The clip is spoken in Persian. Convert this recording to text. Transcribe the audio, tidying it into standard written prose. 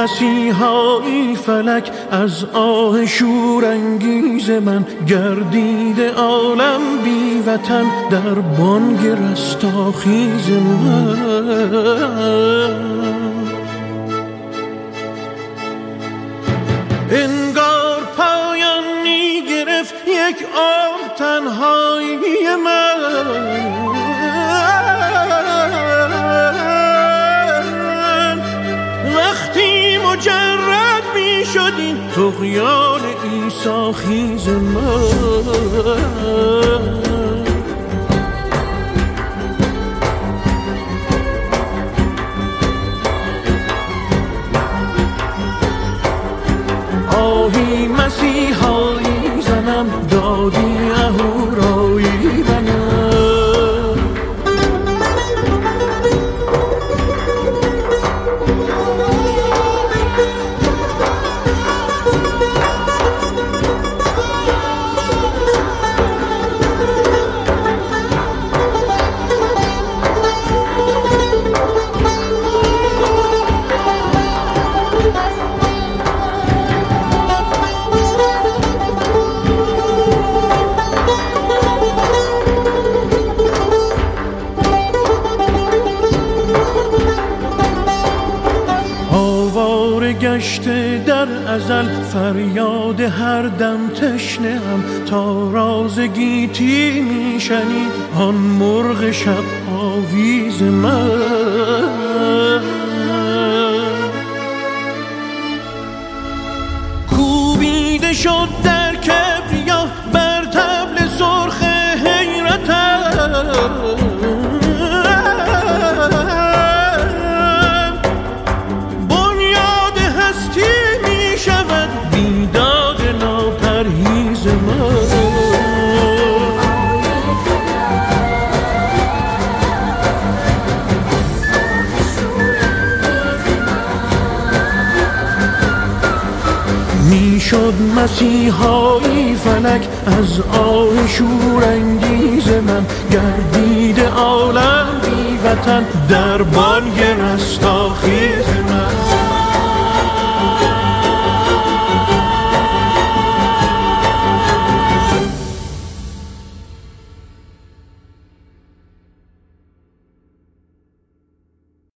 مسیحایی فلک از آه شورانگیز من، گردیده عالم بی وطن در بانگ رستاخیز من. انگار پایان می گرفت یک عمر تنهایی من، وقتی مجرد می شد این طغیان عیسی خیز من. آهی مسیحایی زنم، دادی اهورایی منم. گشته در ازل فریاد هر دم تشنه‌ام، تا راز گیتی میشنید آن مرغ شب آویز من. کوبیده شد در کبریا بر طبل سرخ حیرتم، میشد مسیحایی فلک از آه شورانگیز من، گردیده عالم بی وطن در بانگ رستاخیز